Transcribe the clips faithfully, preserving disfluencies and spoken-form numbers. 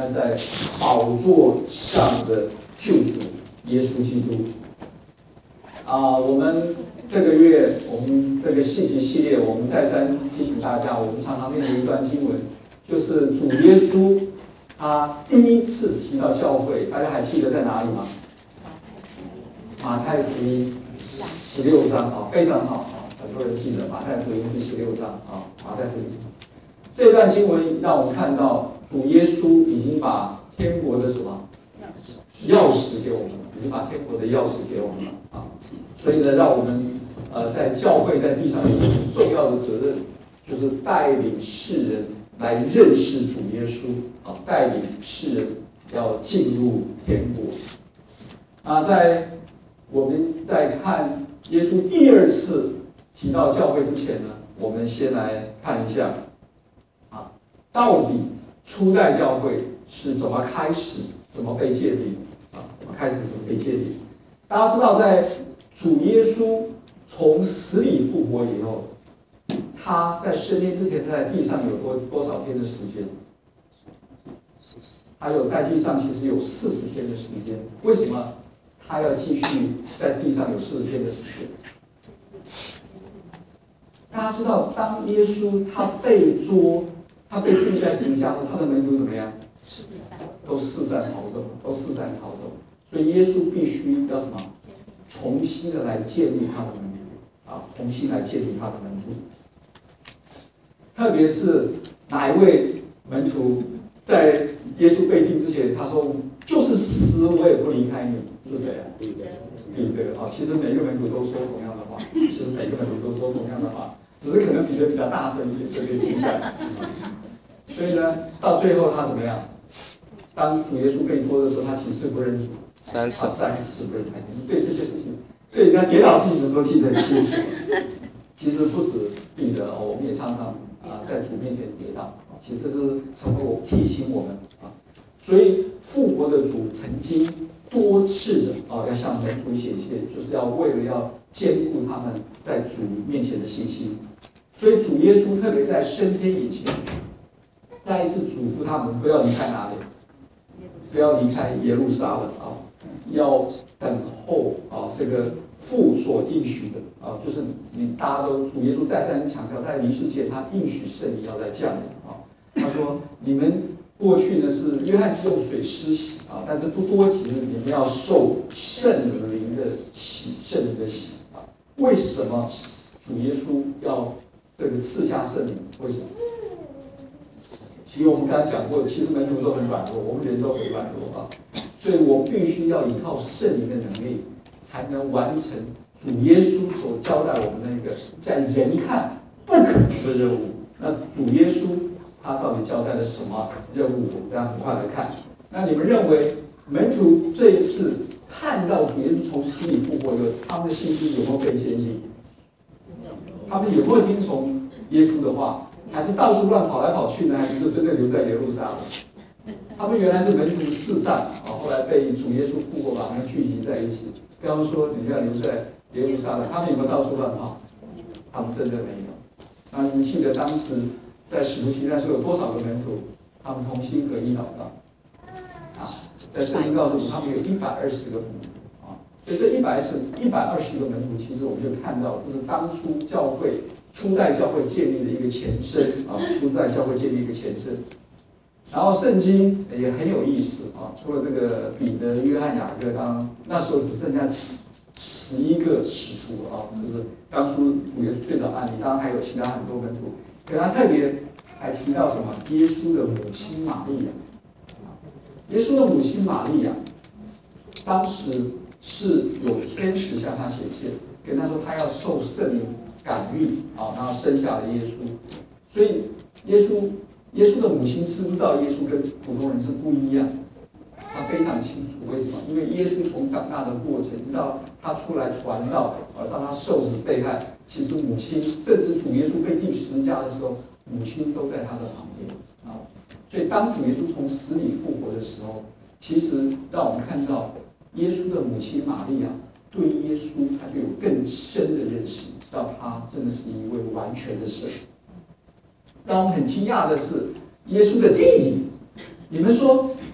站在宝座上的救主耶稣基督。啊，我们这个月我们这个信息系列，我们再三提醒大家，我们常常念的一段经文，就是主耶稣他第一次提到教会，大家还记得在哪里吗？马太福音十六章啊，非常好啊，很多人记得马太福音第十六章啊，马太福音这段经文让我们看到主耶稣已经把天国的什么钥匙给我们了，已经把天国的钥匙给我们了啊，所以呢，让我们呃在教会在地上有一个很重要的责任，就是带领世人来认识主耶稣啊，带领世人要进入天国啊，在我们在看耶稣第二次提到教会之前呢，我们先来看一下啊，到底初代教会是怎么开始，怎么被建立啊？怎么开始，怎么被建立？大家知道，在主耶稣从死里复活以后，他在升天之前，他在地上有多多少天的时间？他有在地上其实有四十天的时间。为什么他要继续在地上有四十天的时间？大家知道，当耶稣他被捉，他被钉在十字架上，他的门徒怎么样？都四散逃走，都四散逃走。所以耶稣必须要什么？重新的来建立他的门徒啊，重新来建立他的门徒。特别是哪一位门徒在耶稣被钉之前，他说：“就是死我也不离开你。”是谁啊？彼得。彼得啊，其实每个门徒都说同样的话，其实每个门徒都说同样的话，只是可能彼得比较大声一点，所以可以记载。所以呢，到最后他怎么样？当主耶稣被捉的时候，他几次不认主？ 三次。 他三次不认主。对这些事情，对人家跌倒事情都记得很清楚。其实不止彼得哦，我们也常常啊在主面前跌倒。其实这是成为我提醒我们啊。所以复活的主曾经多次的啊要向门徒显现，就是要为了要兼顾他们在主面前的信心。所以主耶稣特别在升天以前，再一次嘱咐他们不要离开哪里，不要离开耶路撒冷啊，要等候啊这个父所应许的啊，就是你大家都主耶稣再三强调，在离世前他应许圣灵要来降临啊。他说你们过去呢是约翰是用水施洗啊，但是不多几日你们要受圣灵的洗，圣灵的洗啊。为什么主耶稣要这个赐下圣灵？为什么？其实我们刚才讲过，其实门徒都很软弱，我们人都很软弱啊，所以我必须要依靠圣灵的能力，才能完成主耶稣所交代我们那个在人看不可能的任务。那主耶稣他到底交代了什么任务？我们大家很快来看。那你们认为门徒这一次看到主耶稣从死里复活以后，他们的信心有没有被建立？他们有没有听从耶稣的话？还是到处乱跑来跑去呢？还是就真的留在耶路撒冷？他们原来是门徒四散啊，后来被主耶稣复活把他们聚集在一起。刚刚说你要留在耶路撒冷，他们有没有到处乱跑？他们真的没有。那你们记得当时在使徒行传说有多少个门徒？他们同心合一祷告啊，在圣经告诉我们，他们有一百二十个门徒啊。所以这一百是一百二十个门徒，其实我们就看到，就是当初教会。初代教会建立的一个前身啊，初代教会建立一个前身。然后圣经也很有意思啊，除了这个彼得、约翰、雅各，当那时候只剩下十一个使徒啊，就是当初主耶稣最早案例，当然还有其他很多门徒。可他特别还提到什么？耶稣的母亲玛利亚。耶稣的母亲玛利亚，当时是有天使向他显现，跟他说他要受圣灵感孕啊，然后生下了耶稣。所以耶稣耶稣的母亲知不知道耶稣跟普通人是不一样？他非常清楚，为什么？因为耶稣从长大的过程，直到他出来传道，而到他受死被害，其实母亲，甚至主耶稣被钉十字架的时候，母亲都在他的旁边啊。所以当主耶稣从死里复活的时候，其实让我们看到耶稣的母亲玛利亚对耶稣，他就有更深的认识，知道他真的是一位完全的神。让我们很惊讶的是，耶稣的弟弟，你们说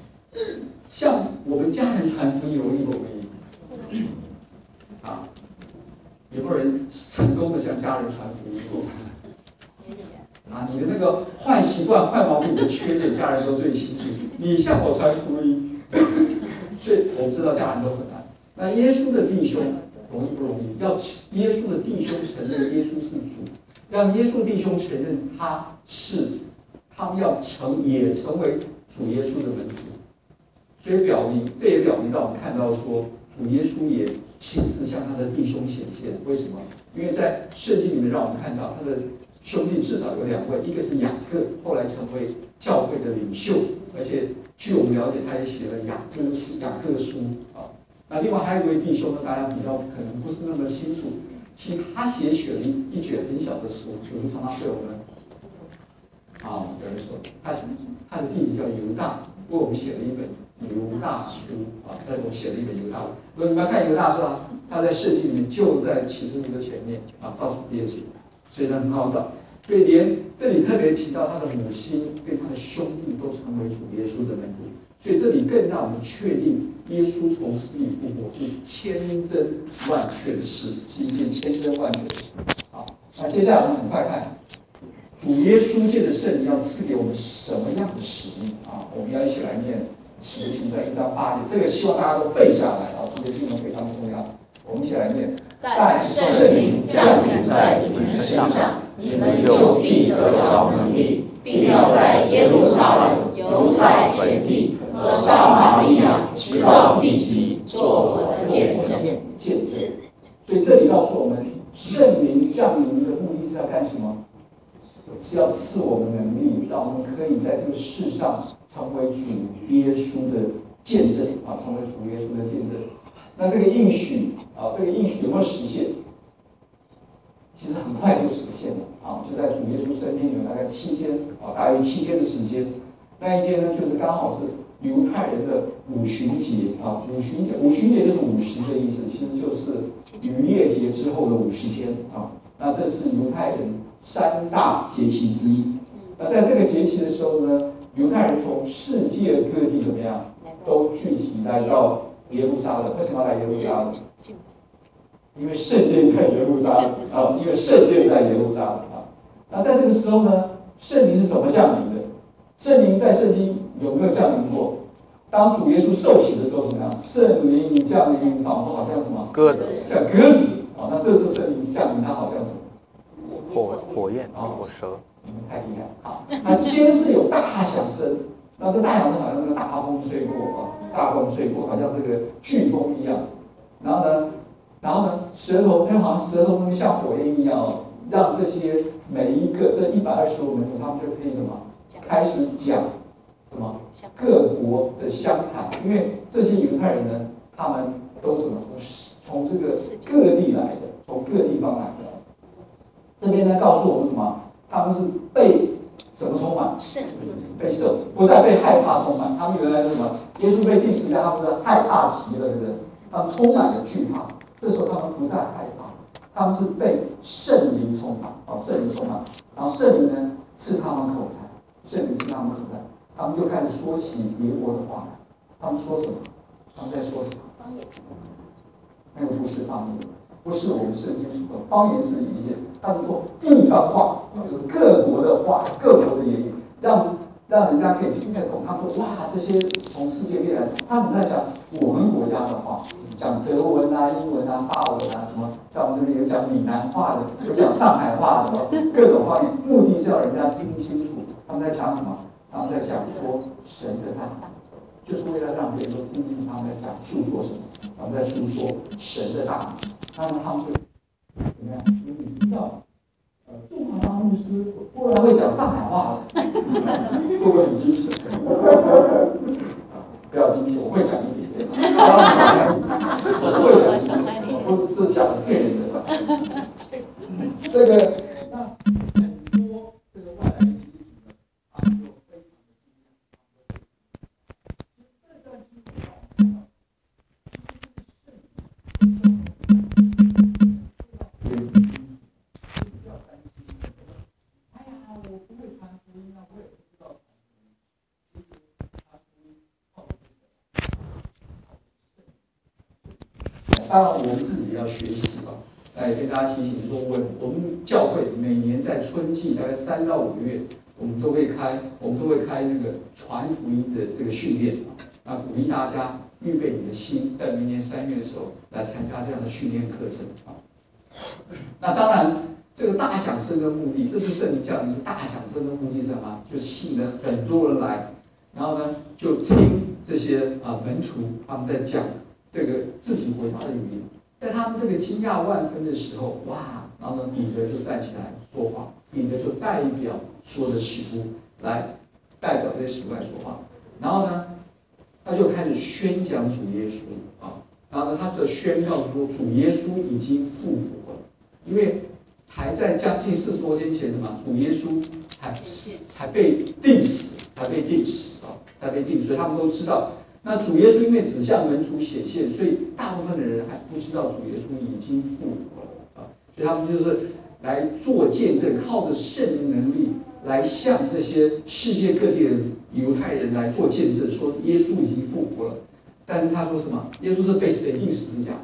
易容易不容易？啊，有没有人成功的向家人传福音过？啊，你的那个坏习惯、坏毛病的缺点，家人都最清楚。你向我传福音，所以我们知道家人都很难。那耶稣的弟兄容易不容易？要耶稣的弟兄承认耶稣是主，让耶稣弟兄承认他是，他们要成也成为主耶稣的门徒。所以表明，这也表明到我们看到说，主耶稣也亲自向他的弟兄显现。为什么？因为在圣经里面让我们看到他的兄弟至少有两位，一个是雅各，后来成为教会的领袖，而且据我们了解，他也写了雅各书、雅各书啊。那另外还有一位弟兄呢，大家比较可能不是那么清楚，其实他写写了一一卷很小的书，只是常常被我们啊有人说他他的弟弟叫犹大，为我们写了一本犹大书啊，在我们写了一本犹大书。如果你们要看犹大书啊，他在圣经里面就在启示录的前面啊，倒数第二节，所以呢很好找。所以连这里特别提到他的母亲跟他的兄弟都成为主耶稣的门徒，所以这里更让我们确定耶稣从死里复活是千真万确的事，是一件千真万确的事。好，那接下来我们很快看主耶稣借着圣灵要赐给我们什么样的使命啊？我们要一起来念使徒行传一章八节，这个希望大家都背下来啊，这个经文非常重要。我们一起来念： 但圣灵降临在你们身上，你们就必得着能力，并要在耶路撒冷、犹太全地和撒玛利亚直到地极，做我的见证。 见证。所以这里告诉我们，圣灵降临的目的是要干什么？是要赐我们能力，让我们可以在这个世上成为主耶稣的见证啊，成为主耶稣的见证。那这个应许啊，这个应许有没有实现？其实很快就实现了啊！就在主耶稣升天有大概七天啊，大约七天的时间。那一天呢，就是刚好是犹太人的五旬节啊，五旬节，五旬节就是五十的意思，其实就是逾越节之后的五十天啊。那这是犹太人三大节期之一。那在这个节期的时候呢，犹太人从世界各地怎么样，都聚集来到耶路撒冷。为什么要来耶路撒冷？因为圣殿在耶路撒冷啊，因为圣殿在耶路撒冷啊。那在这个时候呢，圣灵是怎么降临的？圣灵在圣经有没有降临过？当主耶稣受洗的时候怎么样？圣灵降临，仿佛好像什么鸽子， 像鸽子啊。那这次圣灵降临，它好像什么？ 火火焰啊，火蛇。 嗯，太厉害！好，那先是有大响声，那这大响声好像那个大风吹过啊，大风吹过，好像这个飓风一样。然后呢？然后呢，舌头就好像舌头像火焰一样哦，让这些每一个这一百二十五门徒，他们就可以什么开始讲什么各国的乡谈，因为这些犹太人呢，他们都什么从从这个各地来的，从各地方来的。这边呢告诉我们什么？他们是被什么充满？被圣，不再被害怕充满。他们原来是什么？耶稣被钉十字架，他们是害怕极了，对不对？他们充满了惧怕。这时候他们不再害怕，他们是被圣灵充满，哦，圣灵充满，然后圣灵呢赐他们口才，圣灵赐他们口才，他们就开始说起别国的话来。他们说什么？他们在说什么？方言。那个不是方言，不是我们圣经所说的方言是一些，它是说地方话，就是各国的话，各国的言语，让让人家可以听得懂。他们说哇，这些从世界列来，他们在讲我们国家的话。讲德文啊、英文啊、法文啊，什么在我们这边有讲闽南话的，有讲上海话的，各种方言，目的是要人家听清楚他们在讲什么，他们在讲说神的大能，就是为了让别人都听清楚他们在讲述说什么，他们在述说神的大能。那么他们就怎么样？因为你知道，呃，驻华大牧师忽然会讲上海话了，会不会很惊喜？不要惊奇，我会讲一点点，我是会讲一点点，我是讲骗人的。这个那很多这个外来的基督徒呢，他们就非常的惊讶。这段经文让我们看到，不要担心，哎呀，我不会传福音啊，我也不知道传福音。其实当然我们自己也要学习啊。来跟大家提醒说，我我们教会每年在春季大概三到五个月，我们都会开，我们都会开那个传福音的这个训练啊，那鼓励大家预备你的心，在明年三月的时候来参加这样的训练课程啊。那当然，这个大响声的目的，这次圣灵降临是大响声的目的是什么？就吸引了很多人来，然后呢，就听这些啊门徒他们在讲这个自己回答的语言。在他们这个惊讶万分的时候，哇！然后呢，彼得就站起来说话，彼得就代表所有的使徒来代表这些使徒来说话。然后呢，他就开始宣讲主耶稣啊，然后呢，他的宣告说主耶稣已经复活了，因为才在将近四十多天前，什么主耶稣才才被定死，才被定死啊，才被定死，所以他们都知道。那主耶稣因为只向门徒显现，所以大部分的人还不知道主耶稣已经复活了啊，所以他们就是来做见证，靠着圣灵能力来向这些世界各地的犹太人来做见证，说耶稣已经复活了。但是他说什么？耶稣是被谁钉十字架？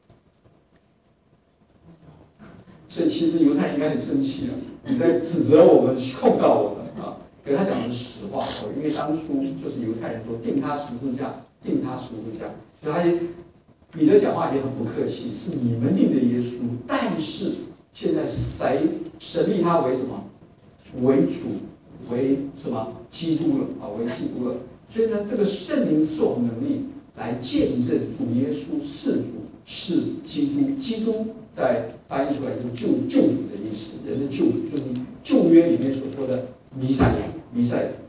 所以其实犹太人应该很生气了，你在指责我们、控告我们啊。可是他讲的是实话哦，因为当初就是犹太人说定他十字架，定他十字架，所以他也彼得讲话也很不客气，是你们定的耶稣，但是现在谁神立他为什么？为主，为什么？基督了啊，为基督了。所以呢，这个圣灵赐我们能力来见证主耶稣是主，是基督。基督在翻译出来就是救救主的意思，人的救主就是旧约里面所说的弥赛亚。弥赛亚，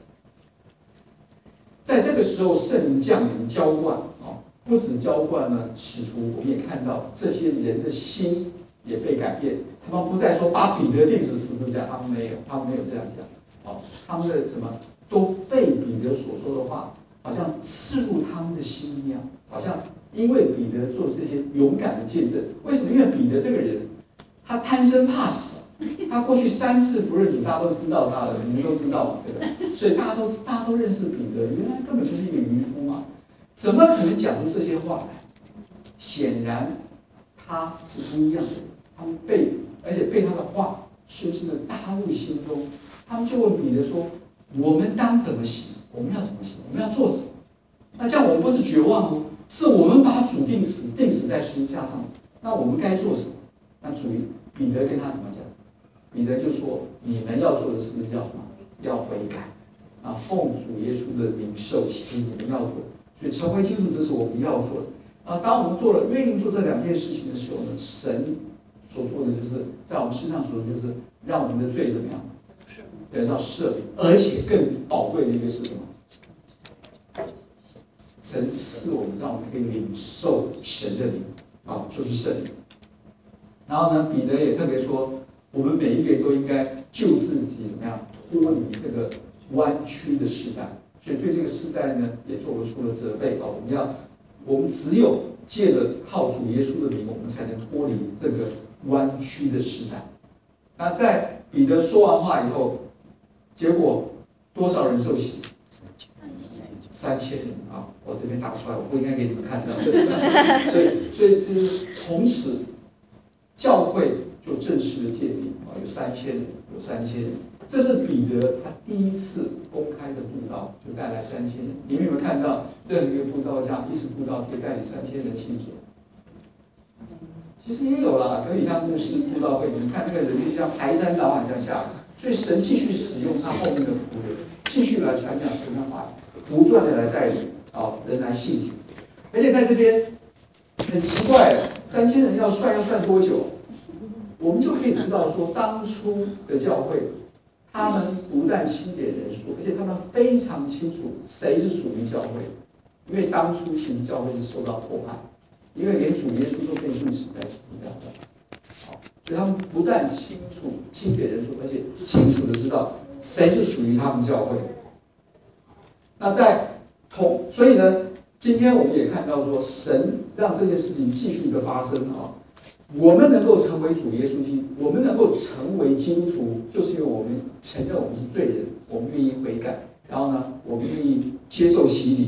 在这个时候，圣灵降临浇灌啊，不止浇灌了使徒，我们也看到这些人的心也被改变。他们不再说把彼得钉死十字架，他们没有，他们没有这样讲。好，他们的什么都被彼得所说的话，好像刺入他们的心一样，好像因为彼得做这些勇敢的见证。为什么？因为彼得这个人，他贪生怕死。他过去三次不认主，大家都知道他的，你们都知道嘛，对不对？所以大家都大家都认识彼得，原来根本就是一个渔夫嘛，怎么可能讲出这些话来？显然他是不一样的人，他们被而且被他的话深深的扎入心中。他们就问彼得说：“我们当怎么行？我们要怎么行？我们要做什么？”那这样我们不是绝望哦，是我们把主定死，定死在十字架上。那我们该做什么？那主彼得跟他怎么讲？彼得就说：“你们要做的是要什么？要悔改啊，奉主耶稣的名受洗，你们要做。所以成为基督徒，这是我们要做的啊。当我们做了，愿意做这两件事情的时候呢，神所做的就是在我们身上所做的就是让我们的罪怎么样得到赦免，而且更宝贵的一个是什么？神赐我们，让我们可以领受神的灵啊，就是圣灵。然后呢，彼得也特别说。”我们每一个人都应该救自己怎么样脱离这个弯曲的时代，所以对这个时代呢也做出了责备啊！我们要，我们只有借着靠主耶稣的名，我们才能脱离这个弯曲的时代。那在彼得说完话以后，结果多少人受洗？三千人啊！我这边打不出来，我不应该给你们看到。所以，所以就是从此教会。就正式的建立啊，有三千人，有三千人，这是彼得他第一次公开的布道，就带来三千人。你们有没有看到任何一个布道家一次布道可以带领三千人信主？其实也有啦，可以让牧师布道会，你们看那个人就像排山倒海这样下来，所以神继续使用他后面的仆人，继续来传讲神的话，不断的来带领啊人来信主。而且在这边很奇怪，三千人要算要算多久？我们就可以知道说，当初的教会，他们不但清点人数，而且他们非常清楚谁是属于教会。因为当初其实教会是受到迫害，因为连主耶稣都被钉死在十字架上。好，所以他们不但清楚清点人数，而且清楚的知道谁是属于他们教会。那在同，所以呢，今天我们也看到说，神让这件事情继续的发生啊。我们能够成为主耶稣基督，我们能够成为基督徒，就是因为我们承认我们是罪人，我们愿意悔改，然后呢，我们愿意接受洗礼，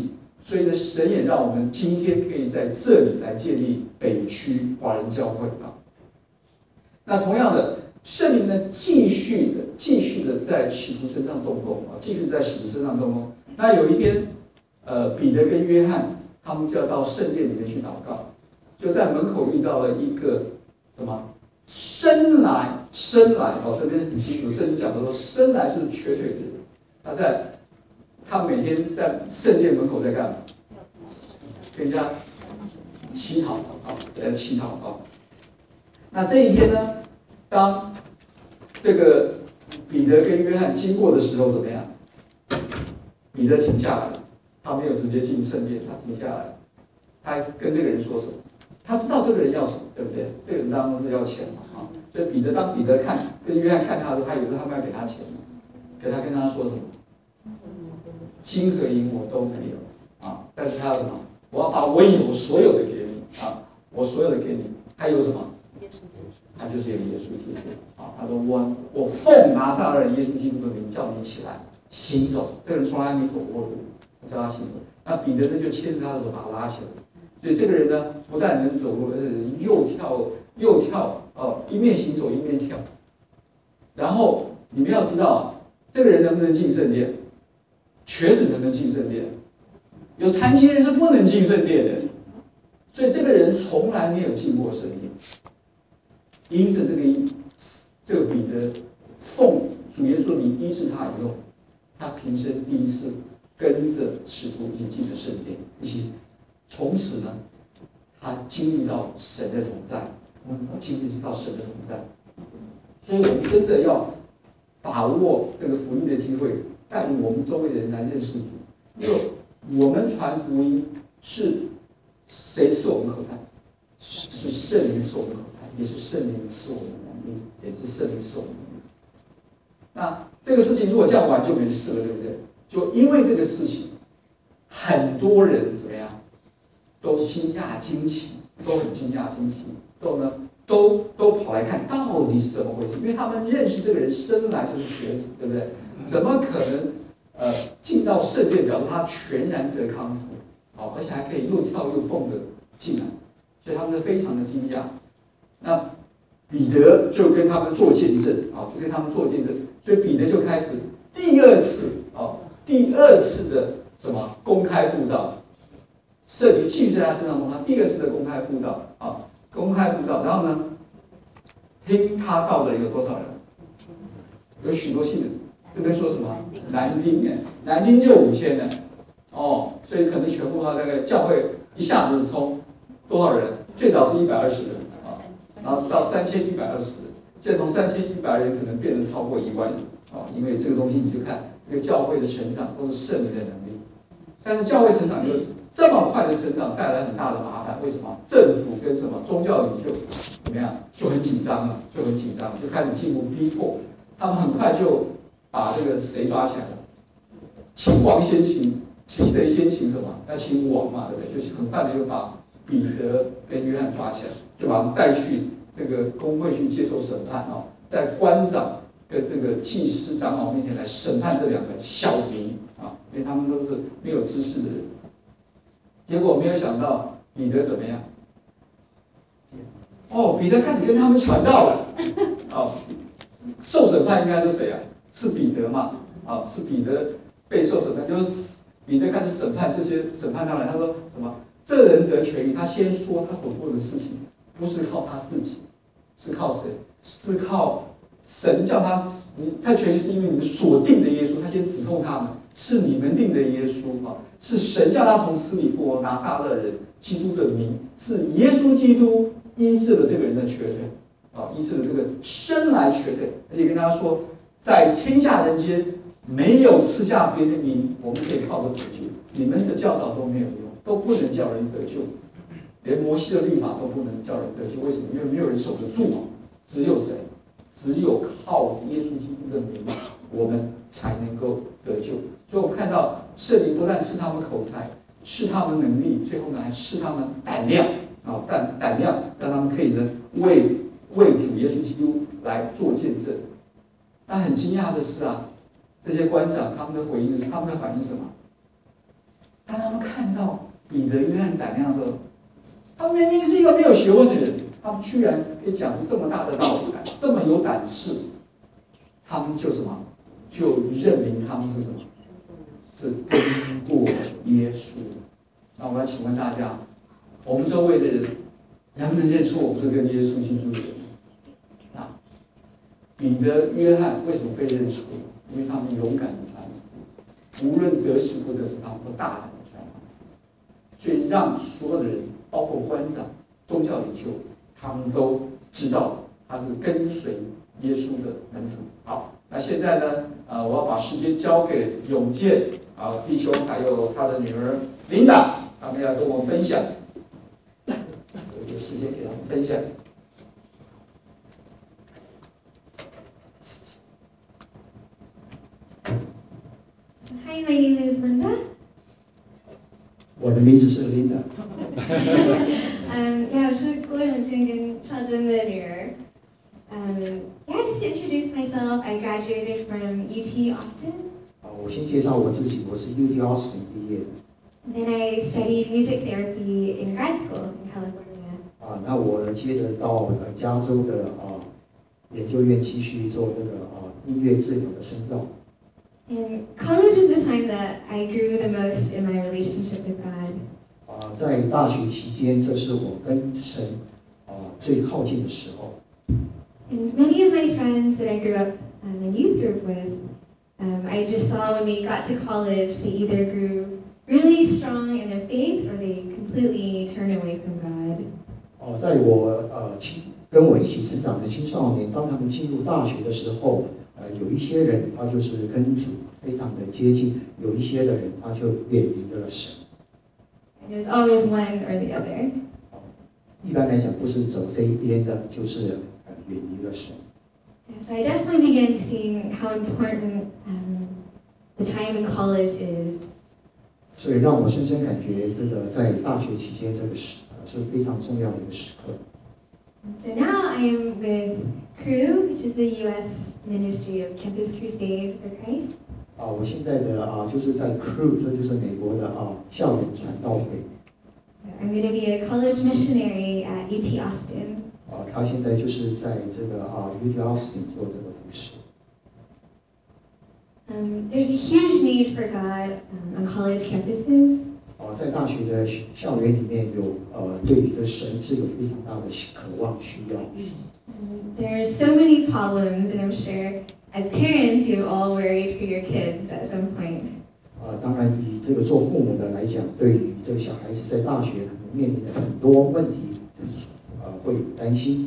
所以呢，神也让我们今天可以在这里来建立北区华人教会啊。那同样的，圣灵呢，继续的、继续的在使徒身上动工啊，继续在使徒身上动工。那有一天，呃，彼得跟约翰他们就要到圣殿里面去祷告，就在门口遇到了一个什么生来生来哦，这边很清楚，圣经讲的说生来是瘸腿的人，他在他每天在圣殿门口在干嘛？跟人家乞讨啊，在乞讨啊。那这一天呢，当这个彼得跟约翰经过的时候，怎么样？彼得停下来了，他没有直接进圣殿，他停下来了，他跟这个人说什么？他知道这个人要什么，对不对？这个人当然是要钱嘛，啊，所以彼得当彼得看跟约翰看他的时候，他以为他们要给他钱嘛，可他跟他说什么？金和银我都没有啊，但是他要什么？我要把我有所有的给你啊，我所有的给你，他有什么？他就是有耶稣基督啊。他说我我奉拿撒勒人耶稣基督的名叫你起来行走。这个人从来没走过路，我叫他行走。那彼得呢就牵着他的手把他拉起来。所以这个人呢不但能走路，而且又跳又跳哦，一面行走一面跳。然后你们要知道，这个人能不能进圣殿？瘸子能不能进圣殿？有残疾人是不能进圣殿的。所以这个人从来没有进过圣殿。因着这个这个彼得奉主耶稣的名医治他以后，他平生第一次跟着使徒一起进了圣殿，一起从此呢，他经历到神的同在，经历到神的同在。所以我们真的要把握这个福音的机会，带领我们周围的人来认识主。因为我们传福音是谁赐我们口才？是圣灵赐我们口才。也是圣灵赐我们能力，也是圣灵赐我们能力。那这个事情如果这样玩就没事了，对不对？就因为这个事情，很多人怎么样，都惊讶惊奇，都很惊讶惊奇，都呢都都跑来看到底是怎么回事？因为他们认识这个人生来就是瘸子，对不对？怎么可能呃进到圣殿，表示他全然得康复，好，而且还可以又跳又蹦的进来，所以他们是非常的惊讶。那彼得就跟他们做见证啊，就跟他们做见证，所以彼得就开始第二次啊，第二次的什么公开布道，圣灵继续在他身上他第二次的公开布道啊，公开布道，然后呢，听他道的有多少人？有许多信人，这边说什么？南丁哎，南丁就五千人哦，所以可能全部他那个教会一下子从多少人？最早是一百二十人。然后到三千一百二十，现在从三千一百人可能变成超过一万人啊！因为这个东西你就看这个教会的成长都是圣灵的能力，但是教会成长就这么快的成长带来很大的麻烦，为什么？政府跟什么宗教领袖怎么样就很紧张了，就很紧张，就开始进入逼迫，他们很快就把这个谁抓起来了？秦王先秦，擒贼先擒什么？要擒王嘛，对不对？就是很快的就把彼得跟约翰抓起来，就把他们带去这个公会去接受审判啊，在官长跟这个祭司长老面前来审判这两个小民啊，因为他们都是没有知识的人。结果没有想到彼得怎么样？哦，彼得开始跟他们传道了。哦，受审判应该是谁啊？是彼得嘛？啊，是彼得被受审判，就是彼得开始审判这些审判他人。他说什么？这人得痊愈，他先说他所做的事情，不是靠他自己，是靠谁？是靠神叫他，你他痊愈是因为你们所定的耶稣，他先指控他们，是你们定的耶稣啊，是神叫他从死里复活，拿撒勒人基督的名，是耶稣基督医治了这个人的瘸腿，啊，医治了这个生来瘸腿，而且跟他说，在天下人间没有赐下别的名，我们可以靠着得救，你们的教导都没有用。都不能叫人得救，连摩西的律法都不能叫人得救。为什么？因为没有人守得住嘛。只有谁？只有靠耶稣基督的名，我们才能够得救。所以我们看到圣灵不但赐他们口才，赐他们能力，最后呢还赐他们胆量啊，胆胆量让他们可以呢为为主耶稣基督来做见证。那很惊讶的是啊，这些官长他们的回应是他们的反应是什么？当他们看看到彼得、约翰胆量的时候，他明明是一个没有学问的人，他们居然可以讲出这么大的道理来，这么有胆识，他们就什么，就认明他们是什么，是跟过耶稣。那我要请问大家，我们周围的人能不能认出我们是跟耶稣基督的人？啊，彼得、约翰为什么被认出？因为他们勇敢的传福音，无论得时不得时，他们都大胆的传福音，所以让所有的人，包括官长、宗教领袖，他们都知道他是跟随耶稣的门徒。好，那现在呢，呃，我要把时间交给永健啊弟兄，还有他的女儿琳达，他们要跟我们分享，有时间给他们分享。 Hi, my name is Linda. 我的名字是 Linda。 um, yeah, 我是郭永健跟邵真的女儿。Um, yeah, just to introduce myself, I graduated from U T Austin. 啊，我先介绍我自己，我是 U T Austin 毕业的。 And then I studied music therapy in grad school in California. 啊，那我接着到呃加州的啊研究院继续做这个啊音乐治疗的深造。 And college is the time that I grew the most in my relationship with God. 啊，在大学期间，这是我跟神啊最靠近的时候。 And many of my friends that I grew up um, in youth group with, um, I just saw when we got to college, they either grew really strong in their faith or they completely turned away from God. 哦，在我呃青跟我一起成长的青少年，当他们进入大学的时候，呃，有一些人他就是跟主非常的接近，有一些的人他就远离了神。 And it was always one or the other. 一般来讲，不是走这一边的，就是呃远离了神。 And so I definitely began seeing how important um, the time in college is. 所以让我深深感觉，这个在大学期间这个时呃是非常重要的一个时刻。 And so now I am with Cru, which is the U S Ministry of Campus Crusade for Christ. 啊，我现在的啊就是在 C R U， 这就是美国的啊校园传道会。 So I'm going to be a college missionary at U T Austin. 啊，他现在就是在这个啊 U T Austin 做这个服饰。 Um, there's a huge need for God um, on college campuses. 啊，在大学的校园里面有呃对于的神是有非常大的渴望需要。 Um, there are so many problems, and I'm sure as parents you've all worried for your kids at some point. 啊，当然以这个做父母的来讲，对于这个小孩子在大学可能面临的很多问题，呃会有担心。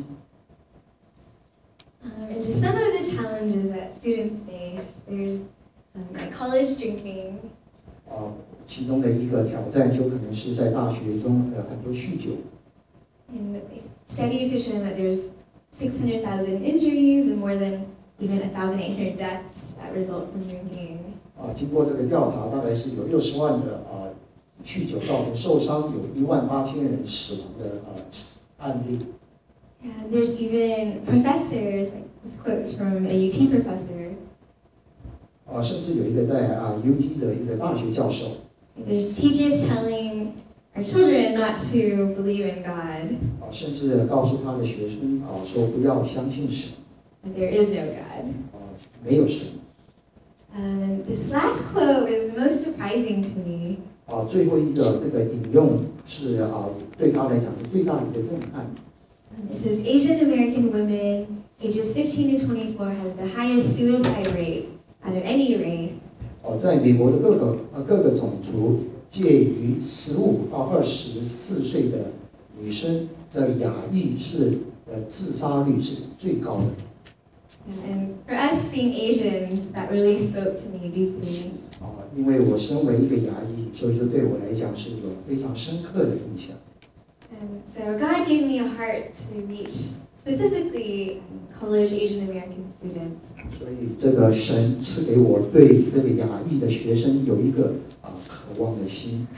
Um, and just some of the challenges that students face. There's um, like college drinking. 啊，其中的一个挑战就可能是在大学中呃很多酗酒。 And studies have shown that there's six hundred thousand injuries and more than even one thousand eight hundred deaths that result from drinking. 啊，经过这个调查，大概是有六十万的啊酗酒造成受伤，有一万八千人死亡的呃案例。 And there's even professors, like this quote's from a U T professor. 啊，甚至有一个在啊 U T 的一个大学教授。 There's teachers telling our children not to believe in God. 啊，甚至告诉他的学生啊说不要相信神。 And there is no God. 啊，没有神。 Um, and this last quote is most surprising to me. 啊，最后一个这个引用是啊对他来讲是最大的一个震撼。 Um, it says Asian American women ages fifteen to twenty-four have the highest suicide rate out of any race. 哦，在美国的各个呃各个种族，介于十五到二十四岁的女生，在亚裔是呃自杀率是最高的。 And for us being Asians, that really spoke to me deeply. 啊，因为我身为一个亚裔，所以说对我来讲是有非常深刻的印象。 And so God gave me a heart to reach specifically college Asian American students. 所以这个神赐给我对这个亚裔的学生有一个啊渴望的心。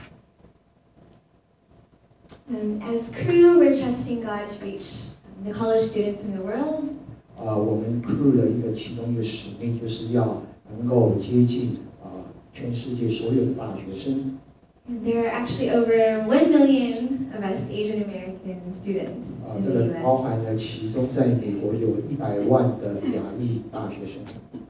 Um, as crew, we're trusting God to reach the college students in the world. 啊，我们 crew 的一个其中一个使命就是要能够接近啊全世界所有的大学生。 And there are actually over one million of us Asian American students 啊， in 这 the 个包 U S. 含了其中在美国有一百万的亚裔大学生。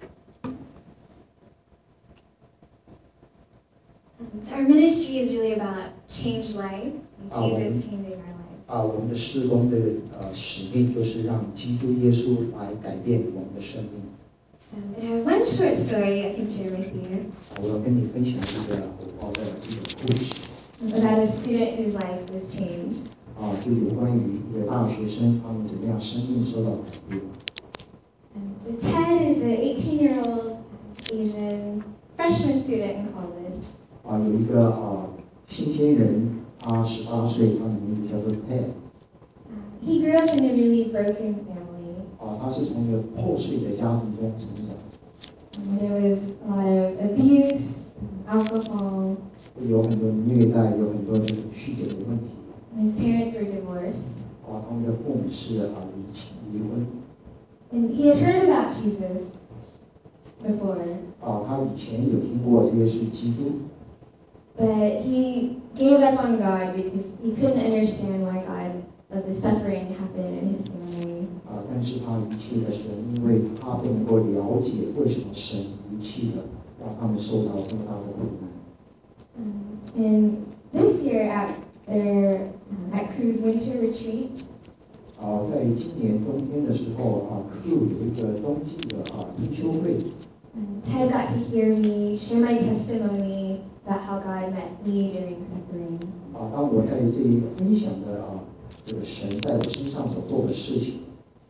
So our ministry is really about change lives, and Oh. Jesus changing our lives. 啊，我们的事工的呃使命就是让基督耶稣来改变我们的生命。 Um, and I have one short story I can share with you 啊，我要跟你分享一个我的一个故事。 about a student whose life was changed. 啊，就有关于一个大学生他们怎么样生命受到改变。 Um, so Ted is an eighteen-year-old Asian freshman student in college. 啊，有一个啊新鲜人，他十八岁，他的名字叫做 Ted。 Um, he grew up in a really broken family. 啊，他是从一个破碎的家庭中成长， Um, there was a lot of abuse, alcohol, 有很多虐待，有很多这个酗酒的问题。 and his parents were divorced. 啊，他们的父母是啊离弃离婚。 And he had heard about Jesus before, 啊，他以前有听过耶稣基督， but he gave up on God because he couldn't understand why God let the suffering happen in his family. 啊，但是他离弃了神，因为他不能够了解为什么神离弃了，让他们受到这么大的苦难。 Um, and this year at their um, at Cruz Winter Retreat, 啊，在今年冬天的时候啊，Q 有一个冬季的啊灵修会， um, Ted got to hear me share my testimony about how God met me during suffering. 啊，当我在这一个分享的啊这个神在我身上所做的事情，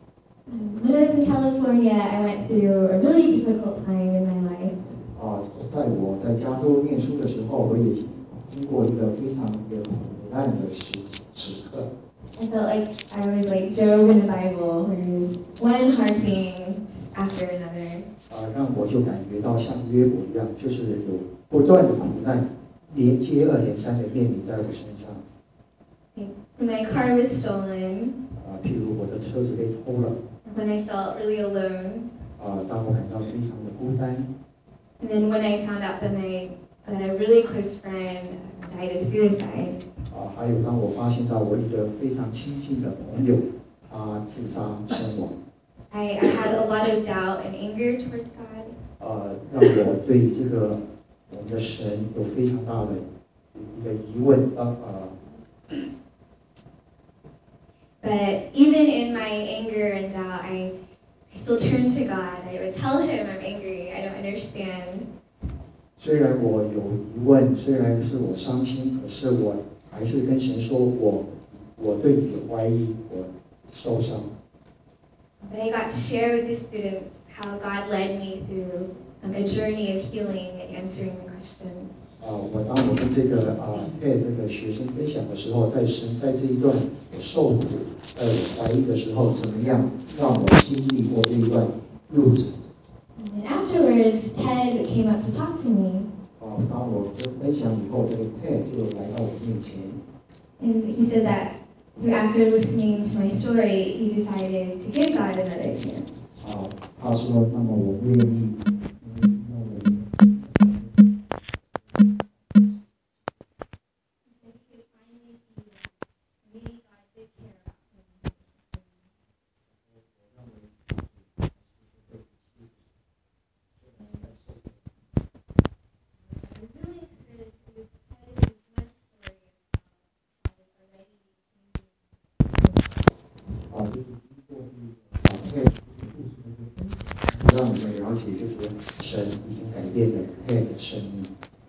Um, when I was in California, I went through a really difficult time in my life. 啊，在我在加州念书的时候，我也经过一个非常的苦难的时时刻。 I felt like I was like Job in the Bible, where it was one hard thing just after another. 啊，让我就感觉到像约伯一样，就是有不断的苦难，连接二连三的面临在我身上。 When my car was stolen, 啊，譬如我的车子被偷了， when I felt really alone, 啊，当我感到非常的孤单， and then when I found out that my that a really close friend died of suicide, 啊，还有当我发现到我一个非常亲近的朋友，他自杀身亡， I, I had a lot of doubt and anger towards God. 呃，让我对这个我们的神有非常大的一个疑问，当呃。 But even in my anger and doubt, I, I still turned to God. I would tell him I'm angry, I don't understand. 虽然我有疑问，虽然是我伤心，可是我还是跟神说我我对你有怀疑，我受伤。 But I got to share with the students how God led me through um, a journey of healing and answering the questions. 啊，我当我跟这个啊配这个学生分享的时候，在神在这一段我受苦、呃我怀疑的时候，怎么样让我经历过这一段路子？ And afterwards, Ted came up to talk to me, 啊，当我跟分享以后，这个 Ted 就来到我面前， and he said that after listening to my story, he decided to give God another chance. 啊，他说，那么我愿意，嗯，那我。 He said he could finally see that maybe God did care about him. 啊，就是经过这个啊，在这个故事的分享，让我们了解，就是神已经改变了他的生命。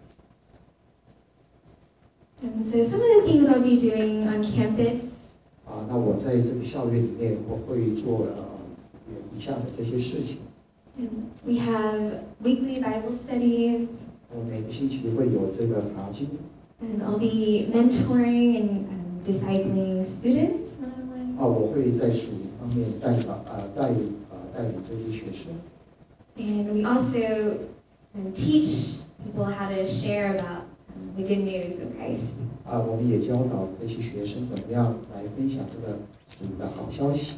And so some of the things I'll be doing on campus, 啊，那我在这个校园里面，我会做呃以下的这些事情。 um, we have weekly Bible studies, 我每个星期会有这个查经， and I'll be mentoring and um, discipling students one-on-one. 啊，我会在属灵方面带导啊带啊带领这些学生。 And we also um, teach people how to share about um, the good news of Christ. 啊，我们也教导这些学生怎么样来分享这个主的好消息。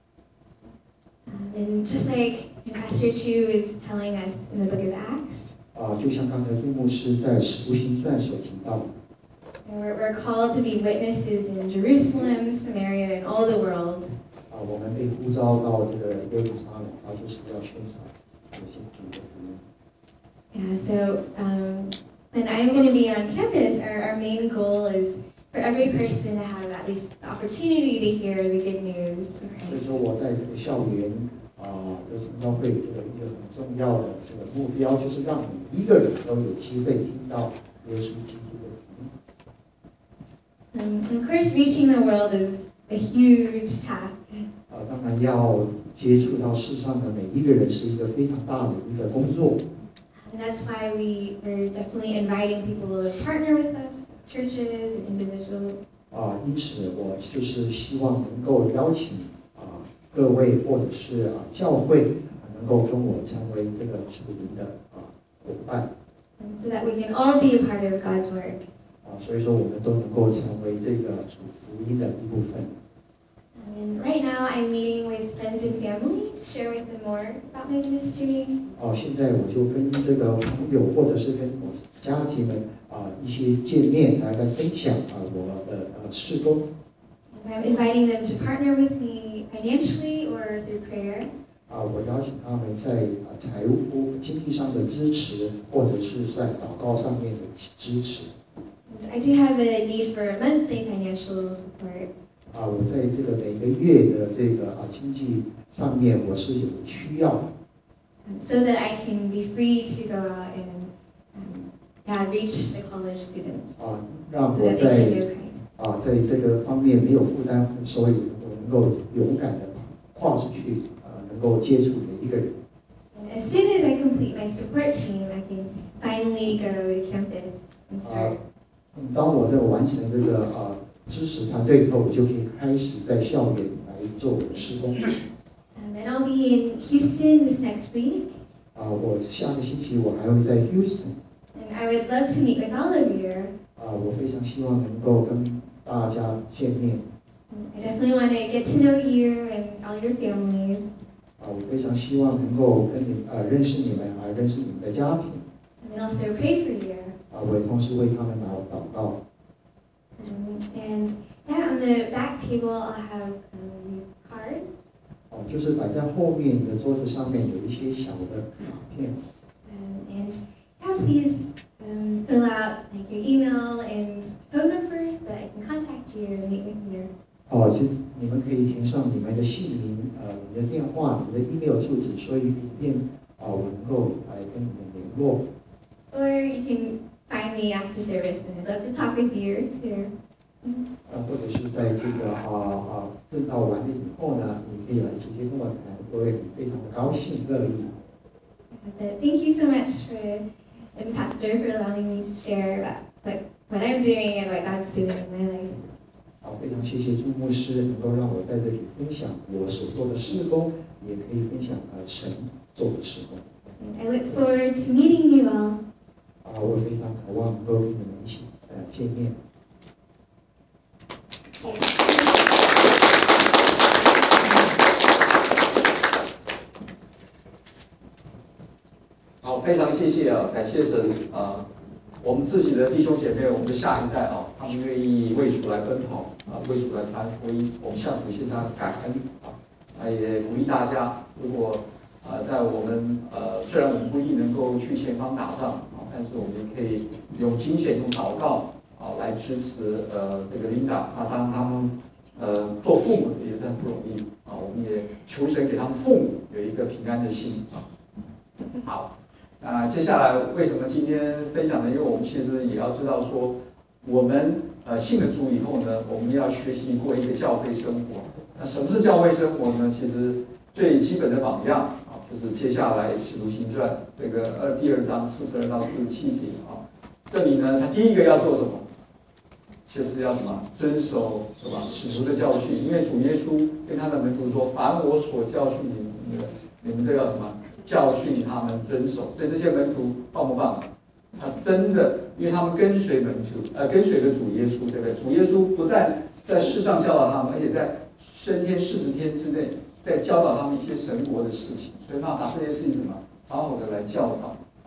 Um, and just like Pastor Chu is telling us in the book of Acts, 啊， 啊，就像刚才朱牧师在《使徒行传》所提到的。 We're, we're called to be witnesses in Jerusalem, Samaria, and all the world. 啊，我们被呼召到这个耶路撒冷，啊，就是要宣传这些主的福音。 Yeah, so um, when I'm going to be on campus, our, our main goal is for every person to have at least the opportunity to hear the good news of 所以 Christ. 说，我在这个校园啊，这个同教会这个一个很重要的这个目标，就是让每一个人都有机会听到耶稣基督的福音。 Um, and of course, reaching the world is a huge task. 啊，当然要接触到世上的每一个人是一个非常大的一个工作。 And that's why we are definitely inviting people to partner with us, churches and individuals. 啊，因此我就是希望能够邀请啊各位或者是啊教会能够跟我成为这个属灵的啊伙伴。 So that we can all be a part of God's work. 啊，所以说我们都能够成为这个主福音的一部分。 And right now, I'm meeting with friends and family to share with them more about my ministry. 哦，现在我就跟这个朋友或者是跟我家庭们啊一些见面，来来分享啊我的呃事工。 And I'm inviting them to partner with me financially or through prayer. 啊，我邀请他们在啊财务经济上的支持，或者是在祷告上面的支持。 And I do have a need for monthly financial support. 啊，我在这个每个月的这个啊经济上面，我是有需要的。 Um, so that I can be free to go out and um, yeah, reach the college students. 啊，让 So 我 that they can 在 know Christ. 啊在这个方面没有负担，所以我能够勇敢的跨出去，啊，能够接触每一个人。 And as soon as I complete my support team, I can finally go to campus and 啊 start.， 嗯当我在完成这个啊支持团队以后，我就可以开始在校园来做我的施工。 Um, and I'll be in Houston this next week. 啊，我下个星期我还会在 Houston。 And I would love to meet with all of you. 啊，我非常希望能够跟大家见面。 Um, I definitely want to get to know you and all your families. 啊，我非常希望能够跟你呃认识你们，啊认识你们的家庭。 And also pray for you. 啊，我也同时为他们祷祷告。 Um, and yeah, on the back table, I'll have um, these cards. 哦，就是摆在后面的桌子上面有一些小的卡片。 Um, and yeah, please um, fill out like your email and phone numbers so that I can contact you and meet with you. 哦，就你们可以填上你们的姓名、呃，你的电话、你们的 email 住址，所以以便啊、我能够来跟你们联络。 Or you can find me after service, and I'd love to talk with you too. 啊，或者是在这个啊啊正道完了以后呢，你可以来直接跟我谈，我会非常的高兴乐意。 But thank you so much for, and Pastor, for allowing me to share about what, what I'm doing and what God's doing in my life. 好，非常谢谢朱牧师能够让我在这里分享我所做的事工，也可以分享呃神做的事工。 And I look forward to meeting you all. 啊，我非常渴望能够跟你们一起呃见面。 好，非常谢谢啊，感谢神啊，我们自己的弟兄姐妹，我们的下一代啊，他们愿意为主来奔跑啊，为主来传福音，我们向主献上感恩啊，啊也鼓励大家，如果啊在我们呃虽然我们不一定能够去前方打仗啊，但是我们也可以用金钱、用祷告啊来支持呃这个琳达啊，当他们呃做父母的也是很不容易啊，我们也求神给他们父母有一个平安的心啊。好。 那接下来为什么今天分享呢？因为我们其实也要知道说，我们呃信了主以后呢，我们要学习过一个教会生活。那什么是教会生活呢？其实最基本的榜样啊，就是接下来《使徒行传》这个二第二章四十二到四十七节啊，这里呢，他第一个要做什么？就是要什么？遵守什么使徒的教训？因为主耶稣跟他的门徒说：“凡我所教训你们的，你们都要什么？” 教训他们遵守，所以这些门徒棒不棒？他真的，因为他们跟随门徒，呃，跟随着主耶稣，对不对？主耶稣不但在世上教导他们，而且在升天四十天之内，在教导他们一些神国的事情。所以他把这些事情什么，好好的来教导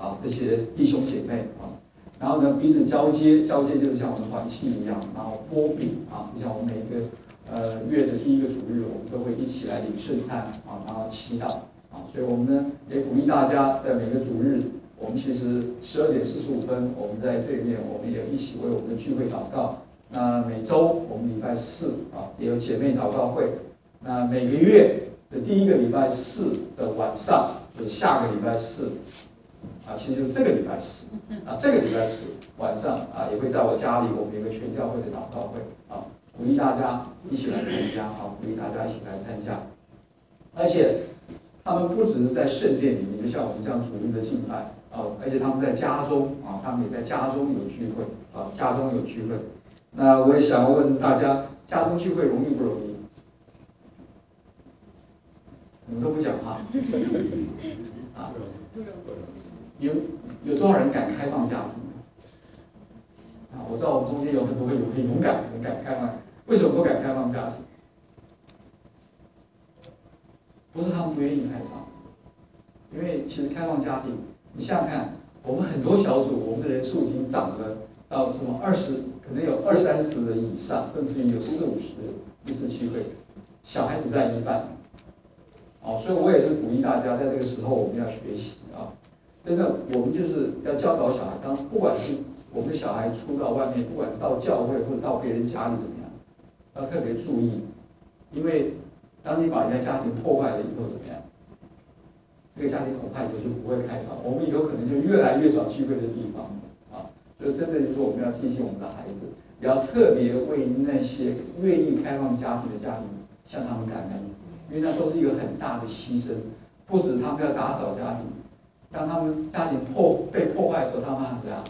啊这些弟兄姐妹啊，然后呢彼此交接，交接就是像我们团契一样，然后拨饼啊，就像我们每一个呃月的第一个主日，我们都会一起来领圣餐啊，然后祈祷啊，所以我们呢也鼓励大家在每个主日，我们其实十二点四十五分我们在对面，我们也一起为我们的聚会祷告。那每周我们礼拜四啊也有姐妹祷告会，那每个月的第一个礼拜四的晚上，就是下个礼拜四，啊，其实就是这个礼拜四，啊，这个礼拜四晚上啊，也会在我家里，我们有个全教会的祷告会，啊，鼓励大家一起来参加，啊，鼓励大家一起来参加，而且他们不只是在圣殿里面，就像我们这样主日的敬拜，啊，而且他们在家中，啊，他们也在家中有聚会，啊，家中有聚会。那我也想要问大家，家中聚会容易不容易？你们都不讲话，啊，有有多少人敢开放家庭？啊，我知道我们中间有很多有很勇敢，很敢开放。为什么不敢开放家庭？不是他们不愿意开放，因为其实开放家庭，你想想看，我们很多小组，我们的人数已经涨了到什么二十，可能有二三十人以上，甚至于有四五十人一次聚会，小孩子占一半。哦，所以我也是鼓励大家，在这个时候我们要学习啊，真的，我们就是要教导小孩，当不管是我们的小孩出到外面，不管是到教会或者到别人家里怎么样，要特别注意，因为当你把人家家庭破坏了以后怎么样，这个家庭恐怕以后就不会开放，我们以后可能就越来越少聚会的地方啊，所以真的就是我们要提醒我们的孩子，也要特别为那些愿意开放家庭的家庭向他们感恩。因为那都是一个很大的牺牲，不止他们要打扫家庭，当他们家庭破被破坏的时候，他们还怎样？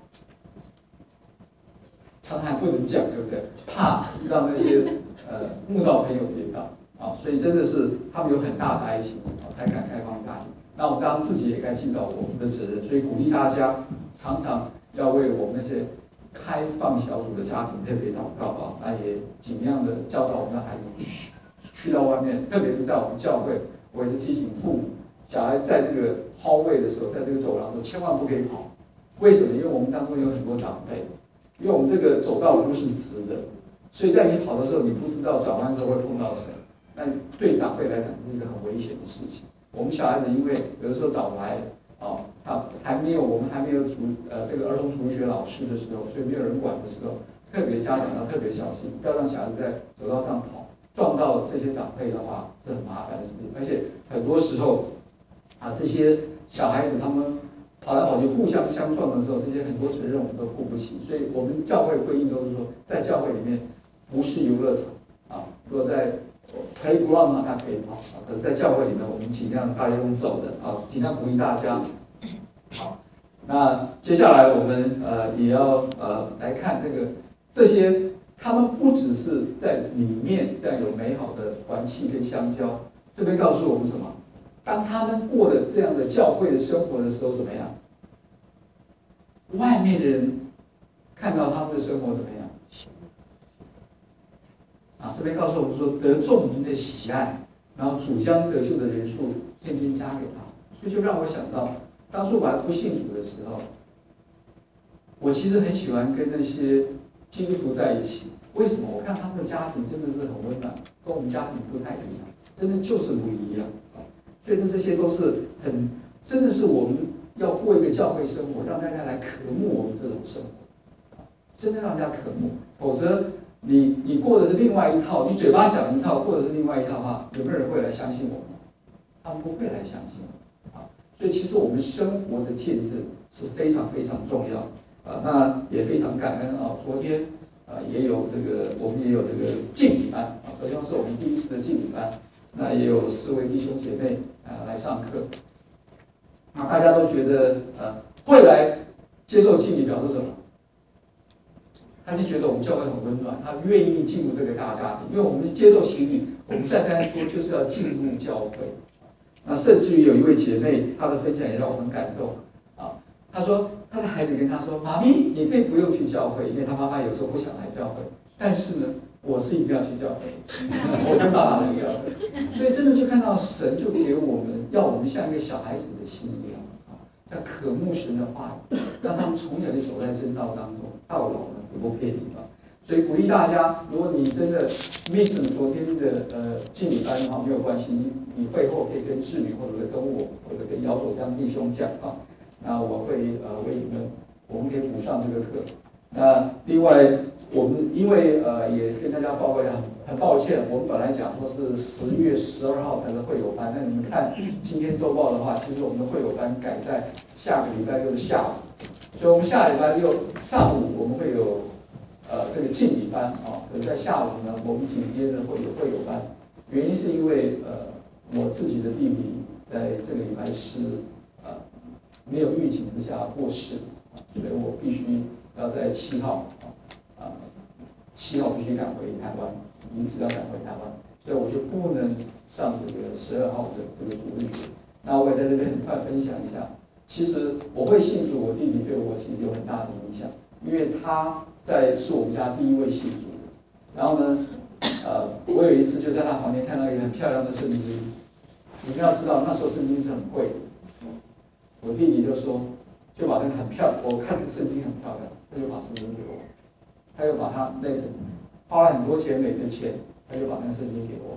常常不能讲，对不对？怕让那些呃慕道朋友跌倒啊，所以真的是他们有很大的爱心啊，才敢开放家庭。那我们当然自己也该尽到我们的责任，所以鼓励大家常常要为我们那些开放小组的家庭特别祷告啊，那也尽量的教导我们的孩子去。去到外面，特别是在我们教会，我也是提醒父母，小孩在这个 hallway 的时候，在这个走廊的时候，千万不可以跑。为什么？因为我们当中有很多长辈，因为我们这个走道不是直的，所以在你跑的时候，你不知道转弯之后会碰到谁。那对长辈来讲是一个很危险的事情。我们小孩子因为有的时候早来，哦，他还没有我们还没有主呃这个儿童主学老师的时候，所以没有人管的时候，特别家长要特别小心，不要让小孩子在走道上跑。撞到这些长辈的话是很麻烦的事情，而且很多时候啊，这些小孩子他们跑来跑去互相相撞的时候，这些很多责任我们都负不起，所以我们教会规定都是说，在教会里面不是游乐场啊，如果在可以不让他可以跑啊，可是在教会里面我们尽量大家用走的啊，尽量鼓励大家。好，那接下来我们呃也要呃来看这个这些。他们不只是在里面这样有美好的团契跟相交，这边告诉我们什么？当他们过了这样的教会的生活的时候，怎么样？外面的人看到他们的生活怎么样？啊，这边告诉我们说，得众民的喜爱，然后主将得救的人数天天加给他，所以就让我想到，当初我还不信主的时候，我其实很喜欢跟那些基督徒在一起，为什么？我看他们的家庭真的是很温暖，跟我们家庭不太一样，真的就是不一样。所以呢，这些都是很，真的是我们要过一个教会生活，让大家来渴慕我们这种生活，真的让大家渴慕。否则你你过的是另外一套，你嘴巴讲一套，过的是另外一套的话，有没有人会来相信我们？他们不会来相信我们啊。所以其实我们生活的见证是非常非常重要啊。那也非常感恩啊，昨天。啊，也有这个，我们也有这个敬礼班啊，昨天是我们第一次的敬礼班，那也有四位弟兄姐妹啊来上课，啊，大家都觉得呃会来接受敬礼，表示什么？他就觉得我们教会很温暖，他愿意进入这个大家庭，因为我们接受洗礼，我们再三说就是要进入教会。那甚至于有一位姐妹，她的分享也让我很感动啊，她说。他的孩子跟他说：“妈咪，你可以不用去教会，因为他妈妈有时候不想来教会。但是呢，我是一定要去教会，我跟爸爸来教会。所以真的就看到神就给我们，要我们像一个小孩子的心一样啊， 要渴慕神的话语，让他们从小就走在真道当中，到老呢也不偏离啊。所以鼓励大家，如果你真的 miss 昨天的呃敬礼班的话，没有关系，你你会后可以跟志明或者跟我或者跟姚守江弟兄讲啊，那我会呃为你们，我们可以补上这个课。那另外，我们因为呃也跟大家报告一下，很抱歉，我们本来讲说是十月十二号才是会友班，那你们看今天周报的话，其实我们的会友班改在下个礼拜六的下午，所以我们下礼拜六上午我们会有呃这个敬礼班啊，可是在下午呢，我们紧接着会有会友班，原因是因为呃我自己的弟弟在这个礼拜是呃没有预警之下过世，所以我必须要在七号啊，七号必须赶回台湾，临时要赶回台湾，所以我就不能上这个十二号的这个主日学。那我也在这边很快分享一下，其实我会信主，我弟弟对我其实有很大的影响，因为他在是我们家第一位信主的。然后呢，呃，我有一次就在他旁边看到一个很漂亮的圣经，你们要知道那时候圣经是很贵的，我弟弟就说，就把那个很漂亮，我看圣经很漂亮，他就把圣经给我，他又把他那个花了很多钱美的钱，他就把那个圣经给我，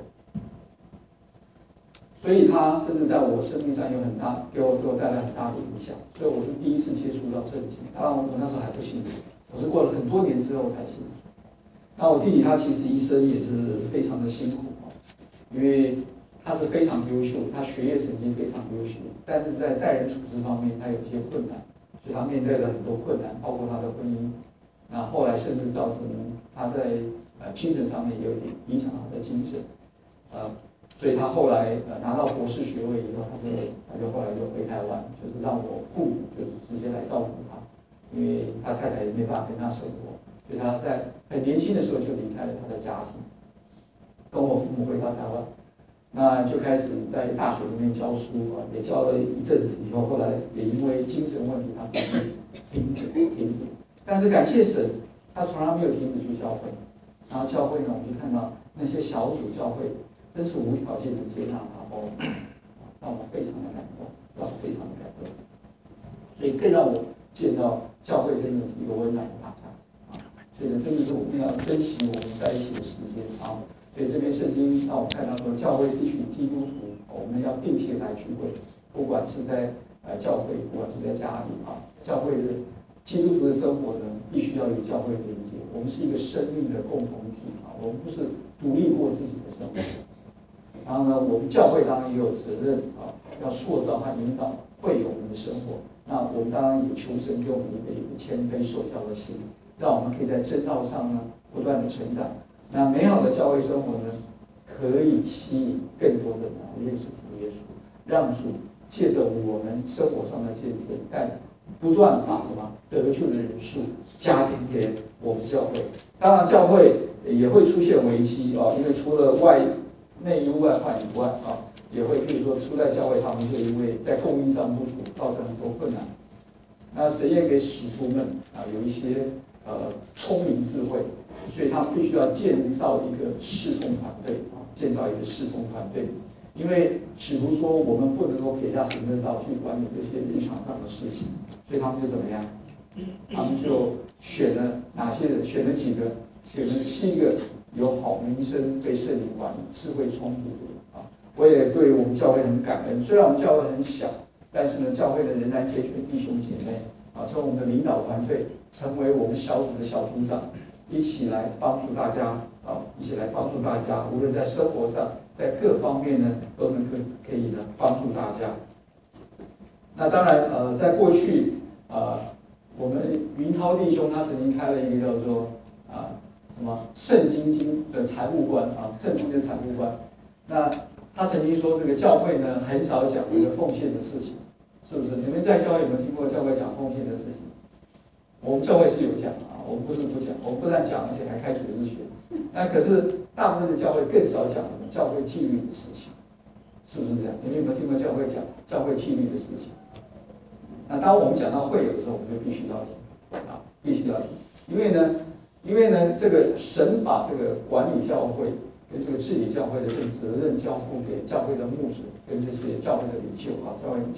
所以他真的在我生命上有很大，给我给我带来很大的影响，所以我是第一次接触到圣经，当然我那时候还不信主，我是过了很多年之后才信主。那我弟弟他其实一生也是非常的辛苦啊，因为他是非常优秀，他学业成绩非常优秀，但是在待人处事方面他有一些困难，所以他面对了很多困难，包括他的婚姻，那后来甚至造成他在呃精神上面也有点影响他的精神，呃，所以他后来呃拿到博士学位以后，他就他就后来就回台湾，就是让我父母就是直接来照顾他，因为他太太也没办法跟他生活。所以他在很年轻的时候就离开了他的家庭，跟我父母回到台湾，那就开始在大学里面教书啊，也教了一阵子以后，后来也因为精神问题，他必须停止停止。但是感谢神，他从来没有停止去教会。然后教会呢，我们就看到那些小组教会，真是无条件的接纳他，包容他，让我非常的感动，让我非常的感动。所以更让我见到教会真的是一个温暖的大家。所以呢，真的是我们要珍惜我们在一起的时间啊！所以这边圣经让我们看到说，教会是一群基督徒，我们要定期来聚会，不管是在呃教会，不管是在家里啊，教会的基督徒的生活呢，必须要与教会连接。我们是一个生命的共同体啊，我们不是独立过自己的生活。然后呢，我们教会当然也有责任啊，要塑造和引导会友们的生活。那我们当然也求神给我们一个一个谦卑受教的心。让我们可以在真道上呢不断的成长。那美好的教会生活呢，可以吸引更多的人认识主耶稣，让主借着我们生活上的见证，但不断把什么得救的人数加添给我们教会。当然，教会也会出现危机啊，因为除了外内忧外患以外啊，也会比如说初代教会他们就因为在供应上不足，造成很多困难。那神也给使徒们啊有一些。呃，聪明智慧，所以他们必须要建造一个事工团队啊，建造一个事工团队。因为使徒说，我们不能够撇下神的道去管理这些日常上的事情，所以他们就怎么样？他们就选了哪些人？选了几个？选了七个有好名声、被圣灵管理、智慧充足的人啊。我也对我们教会很感恩，虽然我们教会很小，但是呢，教会呢仍然拣选弟兄姐妹啊，成为我们的领导团队。成为我们小组的小组长，一起来帮助大家啊！一起来帮助大家，无论在生活上，在各方面呢，都能够可以呢帮助大家。那当然，呃，在过去啊、呃，我们云涛弟兄他曾经开了一个叫做啊什么圣经经的财务官啊，圣经的财务官。那他曾经说，这个教会呢很少讲这个奉献的事情，是不是？你们在教会有没有听过教会讲奉献的事情？我们教会是有讲啊，我们不是不讲，我们不但讲，而且还开主日学。那可是大部分的教会更少讲教会纪律的事情，是不是这样？你们有没有听过教会讲教会纪律的事情？那当我们讲到会友的时候，我们就必须要提啊，必须要提，因为呢，因为呢，这个神把这个管理教会跟这个治理教会的这个责任交付给教会的牧者跟这些教会的领袖啊，教会领袖。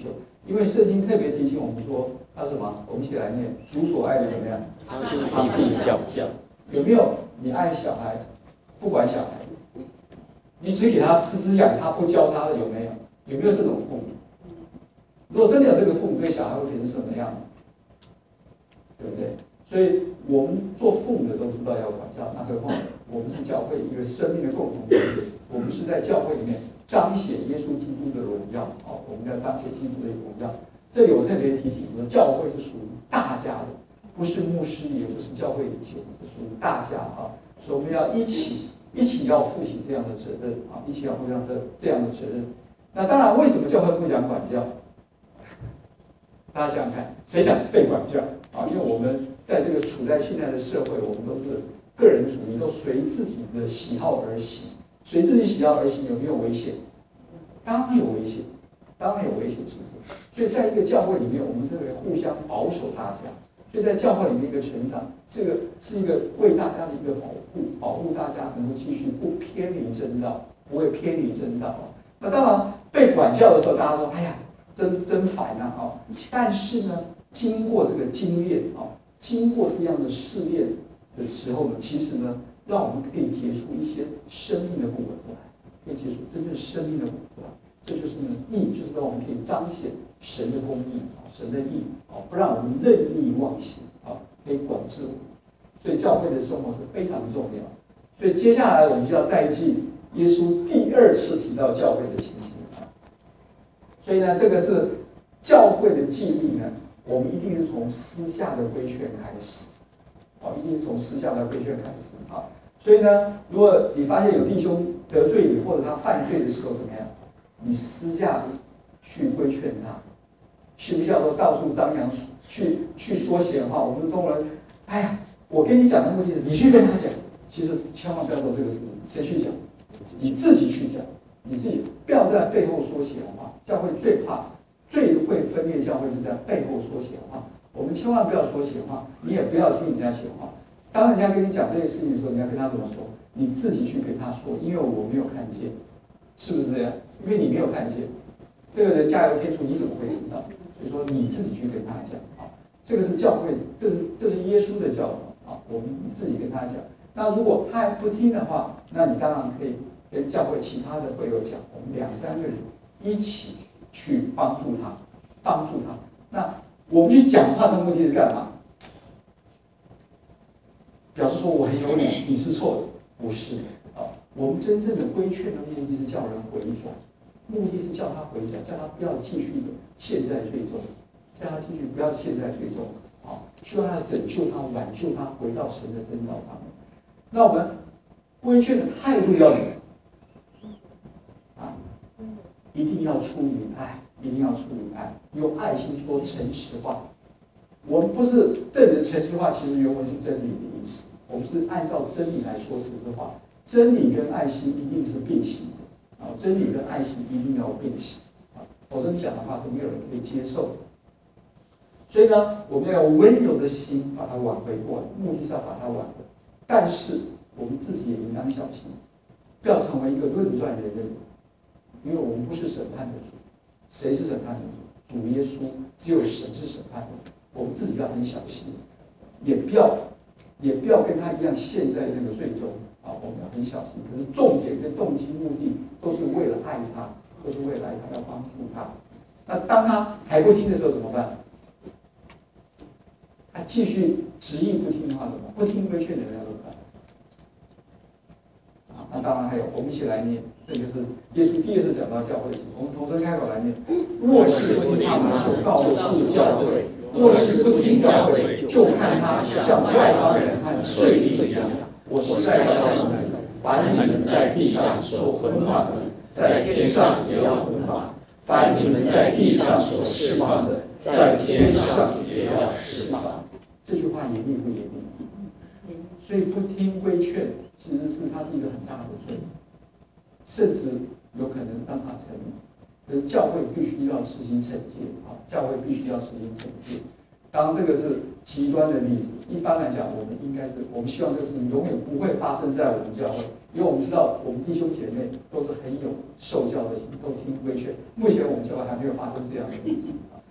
因为圣经特别提醒我们说，他什么？我们一起来念：主所爱的怎么样？ 当地教教。有没有你爱小孩，不管小孩，你只给他吃，只养他，不教他的有没有？有没有这种父母？如果真的有这个父母，对小孩会变成什么样子？对不对？所以我们做父母的都知道要管教，那何况我们是教会一个生命的共同体，我们是在教会里面彰显耶稣基督的荣耀。哦，我们要彰显基督的荣耀。这里我特别提醒说，教会是属于大家的，不是牧师，也不是教会领袖，是属于大家啊。所以我们要一起一起要负起这样的责任啊，一起要负上这这样的责任。那当然，为什么教会不讲管教？大家想想看，谁想被管教啊？因为我们在这个处在现在的社会，我们都是个人主义，都随自己的喜好而行。随自己喜好而行有没有危险？当然有危险，当然有危险，是不是？所以在一个教会里面，我们认为互相保守大家。所以在教会里面一个成长，这个是一个为大家的一个保护，保护大家能够继续不偏离正道，不会偏离正道。那当然被管教的时候，大家说：“哎呀，真真烦呐！”哦，但是呢，经过这个经验啊，经过这样的试炼的时候呢，其实呢，让我们可以结出一些生命的果子来，可以结出真正生命的果子来。这就是呢，义，就是让我们可以彰显神的公义啊，神的义啊，不让我们任意妄行啊，可以管制我们。所以教会的生活是非常重要。所以接下来我们就要带进耶稣第二次提到教会的情形啊。所以呢，这个是教会的纪律呢，我们一定是从私下的规劝开始，啊，一定是从私下的规劝开始啊。所以呢，如果你发现有弟兄得罪你，或者他犯罪的时候怎么样？你私下去规劝他，需不需要说到处张扬，去去说闲话？我们中国人，哎呀，我跟你讲的目的是你去跟他讲，其实千万不要做这个事情。谁去讲？你自己去讲，你自己不要在背后说闲话。教会最怕、最会分裂教会，就在背后说闲话。我们千万不要说闲话，你也不要听人家闲话。当人家跟你讲这些事情的时候，你要跟他怎么说？你自己去跟他说，因为我没有看见。是不是这样？因为你没有看见，这个人加油添醋，你怎么会知道？所以说你自己去跟他讲啊，这个是教会，这是这是耶稣的教导啊，我们自己跟他讲。那如果他还不听的话，那你当然可以跟教会其他的会友讲，我们两三个人一起去帮助他，帮助他。那我们去讲话的目的是干嘛？表示说我很有理，你是错的，不是啊。我们真正的规劝的目的是叫人回转，目的是叫他回转，叫他不要继续的陷在罪中，叫他继续不要陷在罪中，啊，希望他拯救他、挽救他，回到神的真道上面。那我们规劝的态度要什么？啊，一定要出于爱，一定要出于爱，用爱心说诚实话。我们不是这里的诚实话，其实原文是真理的意思，我们是按照真理来说诚实话。真理跟爱心一定是并行的啊！真理跟爱心一定要并行啊！否则你讲的话是没有人可以接受的。所以呢，我们要用温柔的心把它挽回过来，目的是要把它挽回。但是我们自己也应当小心，不要成为一个论断人的人，因为我们不是审判的主，谁是审判的主？主耶稣，只有神是审判的主。我们自己要很小心，也不要也不要跟他一样陷在那个罪中。啊，我们要很小心。可是重点跟动机目的都是为了爱他，都是为了爱他，要帮助他。那当他还不听的时候怎么办？他继续执意不听的话怎么办？不听规劝的人要怎么办？啊，那当然还有，我们一起来念，这就是耶稣第二次讲到教会的情况。我们同声开口来念：若是不听他，就告诉教会；若是不听教会，就看他像外邦人和税吏一样。我实在告诉你们，凡你们在地上所捆绑的，在天上也要捆绑；凡你们在地上所释放的，在天上也要释放。这句话严厉不严厉？所以不听规劝，其实是它是一个很大的罪，甚至有可能让他成瘾。可是教会必须要实行惩戒啊！教会必须要实行惩戒。当然，这个是极端的例子。一般来讲，我们应该是，我们希望这个事情永远不会发生在我们教会，因为我们知道我们弟兄姐妹都是很有受教的心，都听规劝。目前我们教会还没有发生这样的例子啊。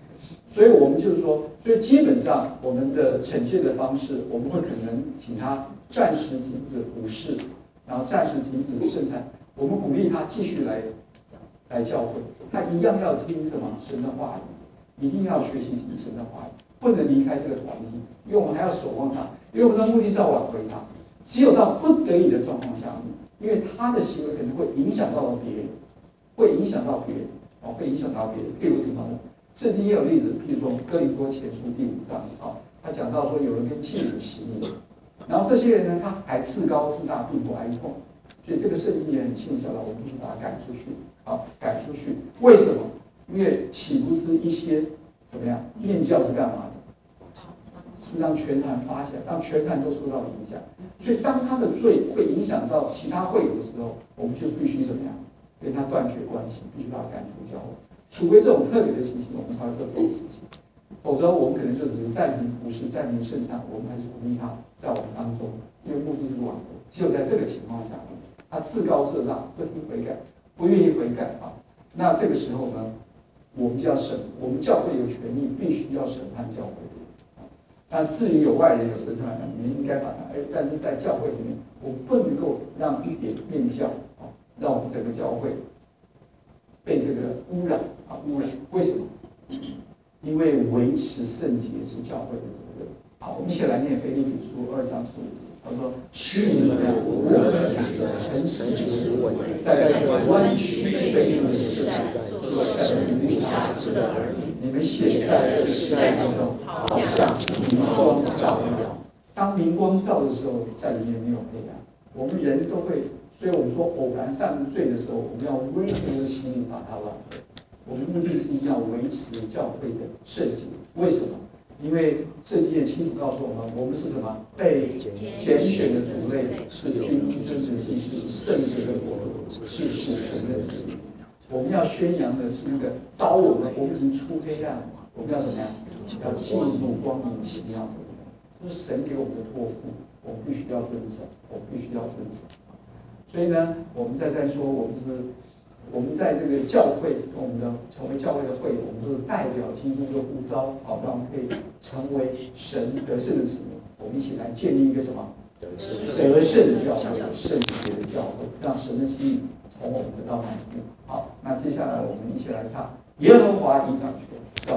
所以我们就是说，所以基本上我们的呈现的方式，我们会可能请他暂时停止服侍，然后暂时停止圣餐，我们鼓励他继续来来教会，他一样要听什么神的话语，一定要学习听神的话语，不能离开这个团体，因为我们还要守望他，因为我们的目的是要挽回他。只有到不得已的状况下面，因为他的行为可能会影响到别人，会影响到别人，哦，会影响到别人。譬如什么呢？圣经也有例子，譬如说哥林多前书第五章啊，他讲到说有人跟妓女行淫，然后这些人呢，他还自高自大，并不哀痛，所以这个圣经也很清楚教导我们必须把他赶出去，啊，赶出去。为什么？因为岂不知一些怎么样？面教是干嘛的？是让全坛发起来，让全坛都受到影响。所以当他的罪会影响到其他会友的时候，我们就必须怎么样？跟他断绝关系，必须把他赶出教会。除非这种特别的情形，我们才会做这种事情。否则，我们可能就只是暂停服侍、暂停圣餐，我们还是鼓励他在我们当中，因为目的是挽回。只有在这个情况下，他自高自大，不听悔改，不愿意悔改啊，那这个时候呢，我们就要审，我们教会有权利，必须要审判教会。那至于有外人有神传的，你们应该把它，哎，但是在教会里面，我们不能够让一点面教啊，让我们整个教会被这个污染啊污染。为什么？因为维持圣洁是教会的责任。好，我们一起来念腓立比书二章十五节，他说：“使你们无可指责，诚诚实无伪，在这弯曲悖逆的时代，做神无瑕疵的儿女。你们显在这世代中，好像明光照耀。当明光照的时候，在里面没有黑暗。我们人都会，所以我们说偶然犯罪的时候，我们要温和的心里把它挽回。我们目的是要维持教会的圣洁。为什么？因为圣经也清楚告诉我们，我们是什么？被拣选的族类，是君尊的祭司，圣洁的国度，是属神的子民。我们要宣扬的是那个招我们，我们已经出黑暗了，我们要怎么样？要进入光明奇妙者。这是神给我们的托付，我们必须要遵守，我们必须要遵守。所以呢，我们在在说，我们是。我们在这个教会，我们的成为教会的会友，我们都是代表基督的呼召，好，让我们可以成为神得胜的子民。我们一起来建立一个什么得胜的教会，圣洁的教会，让神的心意从我们得到满足。好，那接下来我们一起来唱耶和华以掌权。